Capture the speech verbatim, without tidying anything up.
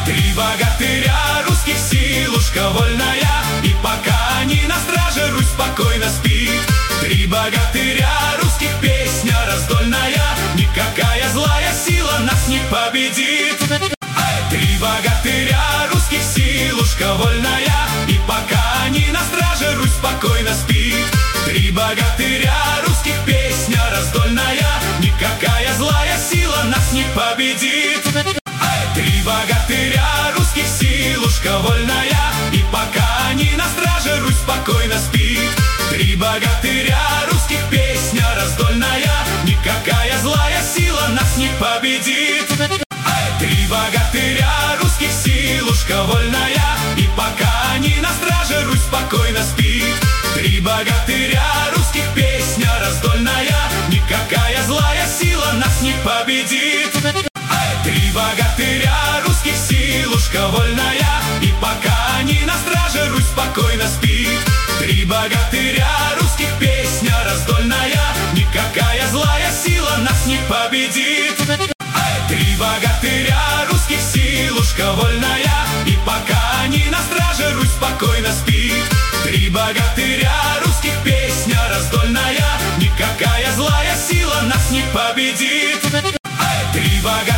Три богатыря русских, силушка вольная, и пока они на страже, Русь спокойно спит. Три богатыря русских, песня раздольная, никакая злая сила нас не победит. Три богатыря русских, силушка вольная, и пока они на страже, Русь спокойно спит. Три богатыря русских, песня раздольная, никакая злая сила нас не победит. Три богатыря русских, силушка вольная, и пока они на страже, Русь спокойно спит. Три богатыря русских, песня раздольная, никакая злая сила нас не победит. Три богатыря русских, силушка вольная, и пока они на страже, Русь спокойно спит. Три богатыря русских, песня раздольная, никакая злая сила нас не победит. Три богатыря русских, силушка вольная, и пока они на страже, Русь спокойно спит. Три богатыря русских, песня раздольная, никакая злая сила нас не победит. Три богатыря русских, силушка вольная, и пока они на страже, Русь спокойно спит. Три богатыря русских, песня раздольная, никакая злая сила нас не победит. Три богатыря